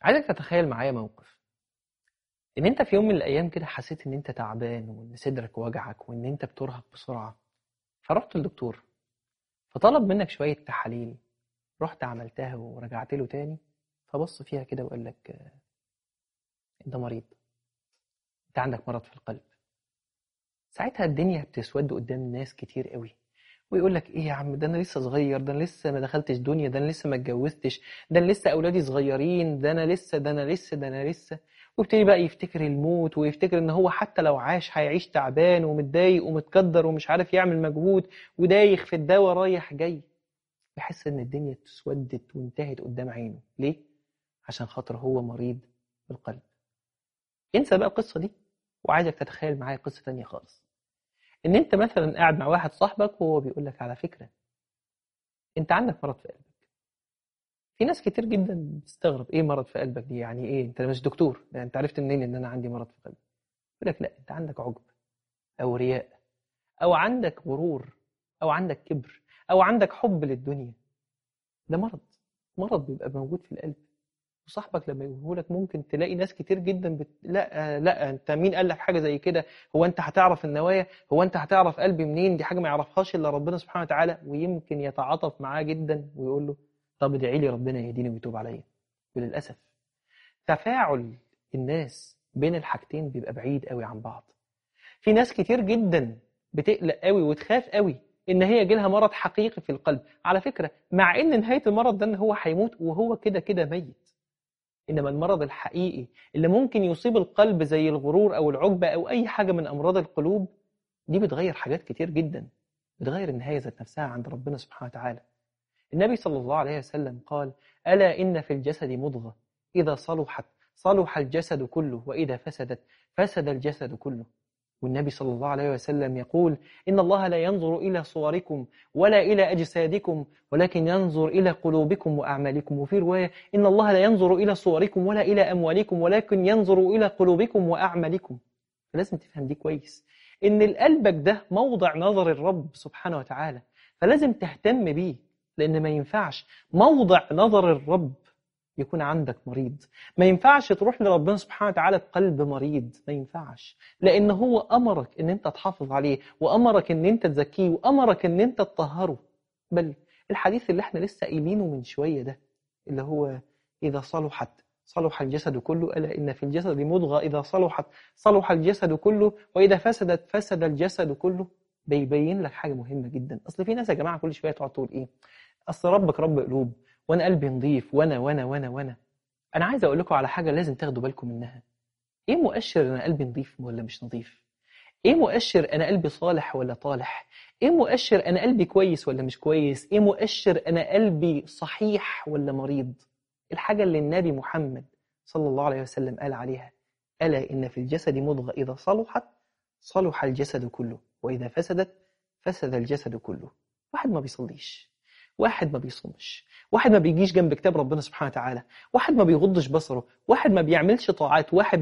عايزك تتخيل معايا موقف ان انت في يوم من الايام كده حسيت ان انت تعبان وان صدرك وجعك وان انت بترهق بسرعة. فرحت للدكتور فطلب منك شوية تحاليل. رحت عملتها ورجعت له تاني. فبص فيها كده وقال لك انت مريض، انت عندك مرض في القلب. ساعتها الدنيا بتسود قدام ناس كتير قوي، ويقول لك ايه يا عم، ده انا لسه صغير، ده انا لسه ما دخلتش دنيا، ده انا لسه ما اتجوزتش، ده انا لسه اولادي صغيرين، ده انا لسه. ويبتدي بقى يفتكر الموت ويفتكر ان هو حتى لو عاش هيعيش تعبان ومتضايق ومتقدر ومش عارف يعمل مجهود ودايخ في الدواء رايح جاي. بيحس ان الدنيا اتسودت وانتهت قدام عينه. ليه؟ عشان خاطر هو مريض بالقلب. انسى بقى القصة دي، وعايزك تتخيل معايا قصة تانية خالص. ان انت مثلا قاعد مع واحد صاحبك وهو بيقول لك على فكرة انت عندك مرض في قلبك. في ناس كتير جدا بتستغرب ايه مرض في قلبك دي، يعني ايه انت مش دكتور، يعني انت عرفت منين ان انا عندي مرض في قلبي؟ يقول لك لا، انت عندك عجب او رياء او عندك غرور او عندك كبر او عندك حب للدنيا. ده مرض، مرض بيبقى موجود في القلب. وصاحبك لما يقوله لك ممكن تلاقي ناس كتير جدا لا لا، انت مين قال لك حاجه زي كده؟ هو انت هتعرف النوايا؟ هو انت هتعرف قلبي منين؟ دي حاجه ما يعرفهاش الا ربنا سبحانه وتعالى. ويمكن يتعاطف معاه جدا ويقول له طب ادعي لي ربنا يهديني ويتوب عليا. وللاسف تفاعل الناس بين الحاجتين بيبقى بعيد قوي عن بعض. في ناس كتير جدا بتقلق قوي وتخاف قوي ان هي يجيلها مرض حقيقي في القلب، على فكره مع ان نهايه المرض ده ان هو هيموت وهو كده كده ميت. إنما المرض الحقيقي اللي ممكن يصيب القلب زي الغرور أو العجبة أو أي حاجة من أمراض القلوب، دي بتغير حاجات كتير جدا، بتغير النهاية ذات نفسها عند ربنا سبحانه وتعالى. النبي صلى الله عليه وسلم قال: ألا إن في الجسد مضغة إذا صلحت صلح الجسد كله وإذا فسدت فسد الجسد كله. والنبي صلى الله عليه وسلم يقول: إن الله لا ينظر إلى صوركم ولا إلى أجسادكم ولكن ينظر إلى قلوبكم وأعمالكم. وفي رواية: إن الله لا ينظر إلى صوركم ولا إلى أموالكم ولكن ينظر إلى قلوبكم وأعمالكم. فلازم تفهم دي كويس، إن قلبك ده موضع نظر الرب سبحانه وتعالى، فلازم تهتم بيه. لأن ما ينفعش موضع نظر الرب يكون عندك مريض. ما ينفعش تروح لربنا سبحانه وتعالى بقلب مريض، ما ينفعش. لأن هو أمرك إن أنت تحافظ عليه، وأمرك إن أنت تزكيه، وأمرك إن أنت تطهره. بل الحديث اللي احنا لسه قايلينه من شوية ده، اللي هو إذا صلحت صلح الجسد كله، ألا إن في الجسد مضغة إذا صلحت صلح الجسد كله وإذا فسدت فسد الجسد كله. بيبين لك حاجة مهمة جدا. أصل في ناس يا جماعة كل شوية تقعد تقول إيه، أصل ربك رب قلوب، وأنا قلبي نظيف، وأنا. أنا عايز أقول لكم على حاجة لازم تاخدوا بالكم منها. إيه مؤشر أنا قلبي نظيف ولا مش نظيف؟ إيه مؤشر أنا قلبي صالح ولا طالح؟ إيه مؤشر أنا قلبي كويس ولا مش كويس؟ إيه مؤشر أنا قلبي صحيح ولا مريض؟ الحاجة اللي النبي محمد صلى الله عليه وسلم قال عليها: ألا إن في الجسد مضغة إذا صلحت صلح الجسد كله وإذا فسدت فسد الجسد كله. واحد ما بيصليش، واحد ما بيصومش، واحد ما بيجيش جنب كتاب ربنا سبحانه وتعالى، واحد ما بيغضش بصره، واحد ما بيعملش طاعات، واحد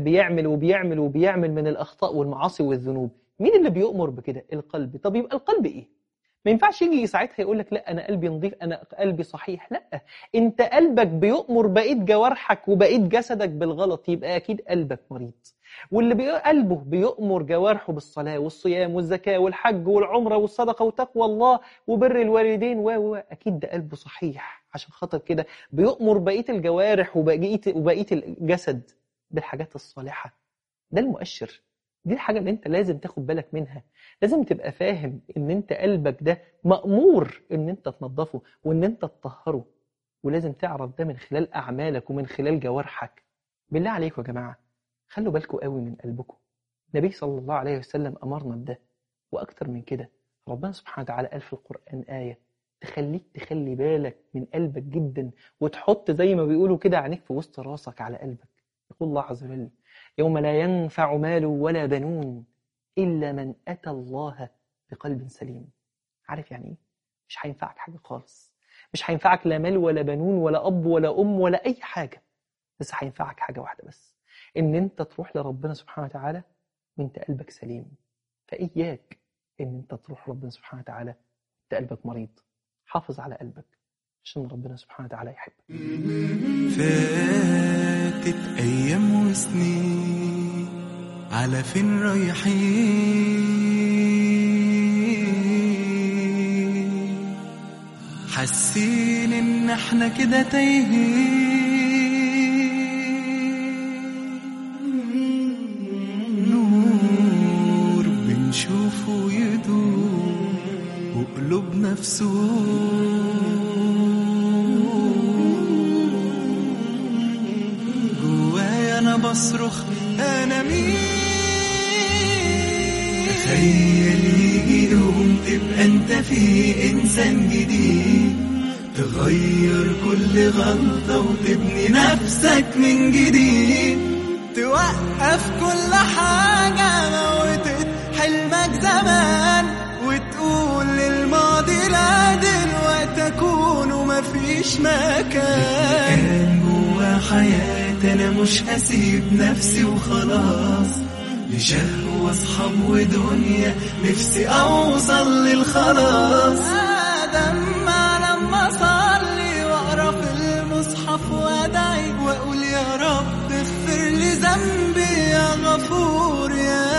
بيعمل من الأخطاء والمعاصي والذنوب. مين اللي بيؤمر بكده؟ القلب. طب يبقى القلب إيه؟ ما ينفعش يجي ساعتها يقول لك لا أنا قلبي نظيف، أنا قلبي صحيح. لا، أنت قلبك بيؤمر بقية جوارحك وبقية جسدك بالغلط، يبقى أكيد قلبك مريض. واللي قلبه بيؤمر جوارحه بالصلاة والصيام والزكاة والحج والعمرة والصدقة وتقوى الله وبر الوالدين أكيد ده قلبه صحيح. عشان خاطر كده بيؤمر بقية الجوارح وبقية الجسد بالحاجات الصالحة. ده المؤشر، دي الحاجة اللي انت لازم تاخد بالك منها. لازم تبقى فاهم ان انت قلبك ده مأمور ان انت تنظفه وان انت تطهره. ولازم تعرف ده من خلال أعمالك ومن خلال جوارحك. بالله عليكم يا جماعة، خلوا بالكم قوي من قلبكم. النبي صلى الله عليه وسلم أمرنا بده، وأكتر من كده ربنا سبحانه وتعالى قال في القرآن آية تخليك تخلي بالك من قلبك جدا، وتحط زي ما بيقولوا كده عينيك في وسط راسك على قلبك. يقول الله عز وجل: يوم لا ينفع مال ولا بنون إلا من أتى الله بقلب سليم. عارف يعني إيه؟ مش هينفعك حاجة خالص. مش هينفعك لا مال ولا بنون ولا أب ولا أم ولا أي حاجة. بس هينفعك حاجة واحدة بس، إن أنت تروح لربنا سبحانه وتعالى وأنت قلبك سليم. فإياك إن أنت تروح ربنا سبحانه وتعالى وأنت قلبك مريض. حافظ على قلبك، عشان ربنا سبحانه وتعالى يحبك. فاتت أيام وسنين، على فين رايحين؟ حاسين إن احنا كده تايهين. نور بنشوفه يدوم وقلوبنا في بصرخ أنا مين؟ تخيل يجي يوم تبقى أنت فيه إنسان جديد، تغير كل غلطة وتبني نفسك من جديد، توقف كل حاجة موتت حلمك زمان، وتقول للماضي لا دلوقتي أكون ومفيش مكان جوا حياتي. أنا مش هسيب نفسي وخلاص، لشهوة أصحاب ودنيا نفسي أوصل للخلاص. دمع لما أصلي وأقرأ في المصحف وأدعي وأقول يا رب اغفر لي ذنبي يا غفور يا